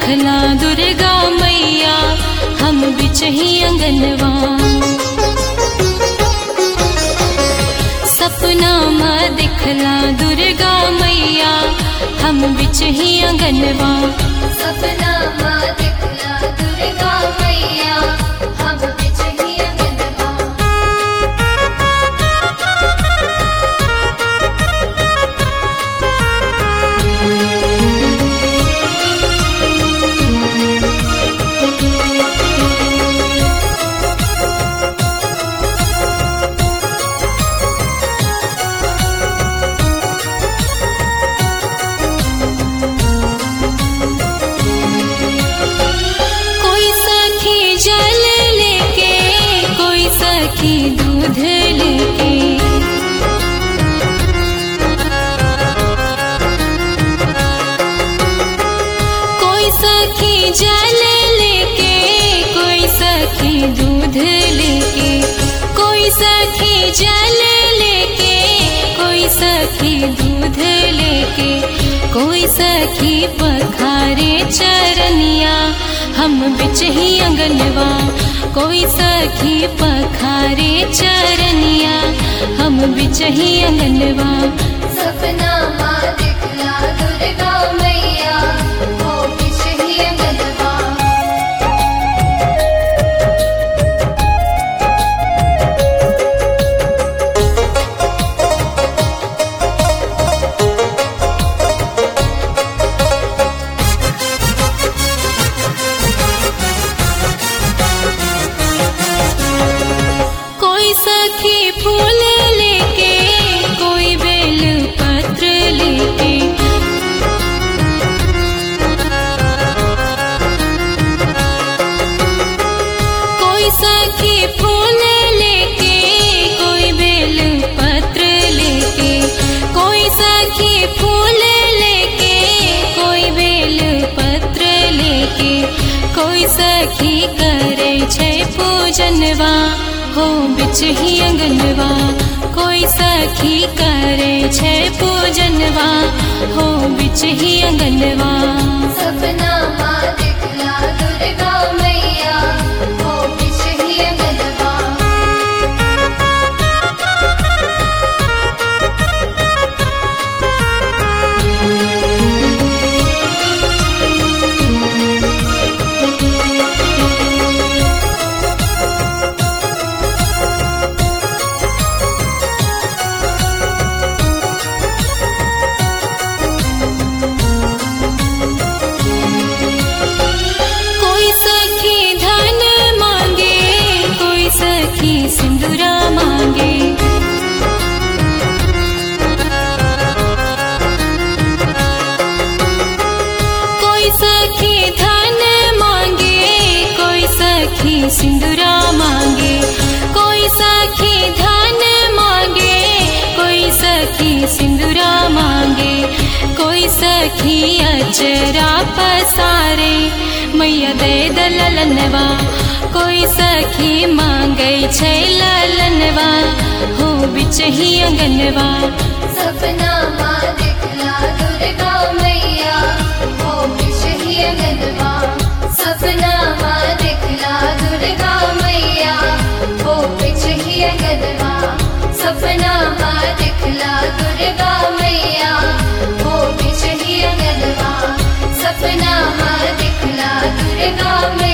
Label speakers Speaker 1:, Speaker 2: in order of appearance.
Speaker 1: दिखला दुर्गा मैया हम बिचही अंगनवा। सपना में दिखला दुर्गा मैया हम बिचही अंगनवा।
Speaker 2: सपना में दिखला दुर्गा मैया हम बिचही अंगनवा।
Speaker 1: दूध लेके कोई सखी जल लेके, कोई सखी दूध लेके, कोई सखी जल लेके, कोई सखी दूध लेके, कोई सखी पखारे चरनिया हम बिचही अंगनवा। कोई सखी पखारे चरनिया हम बिचही अंगनवा।
Speaker 2: सपना में दिखला दुर्गा मैया हो बिचही अंगनवा।
Speaker 1: कोई सखी फूल लेके, कोई बेल पत्र लेके, कोई सखी फूल लेके, कोई बेल पत्र लेके, कोई सखी फूल लेके, कोई बेल पत्र लेके, कोई सखी करे छै पूजनवा हो बिचही अंगनवा। कोई सखी करे छै पूजनवा हो बिचही अंगनवा।
Speaker 2: सपना में दिखला दुर्गा मैया हो बिचही अंगनवा। सिंदूरा मांगे, कोई सखी धन मांगे, कोई सखी सिंदूरा मांगे, कोई सखी धन मांगे, कोई सखी सिंदूरा मांगे, कोई सखी अचरा पसारे मैया दे दलनवा। कोई सखी मांगे छै ललनवा हो बिचही अंगनवा। सपना में दिखला दुर्गा मैया हो बिचही अंगनवा। सपना में दिखला दुर्गा मैया हो बिचही अंगनवा। सपना में दिखला दुर्गा मैया हो बिचही अंगनवा। सपना में दिखला दुर्गा मैया।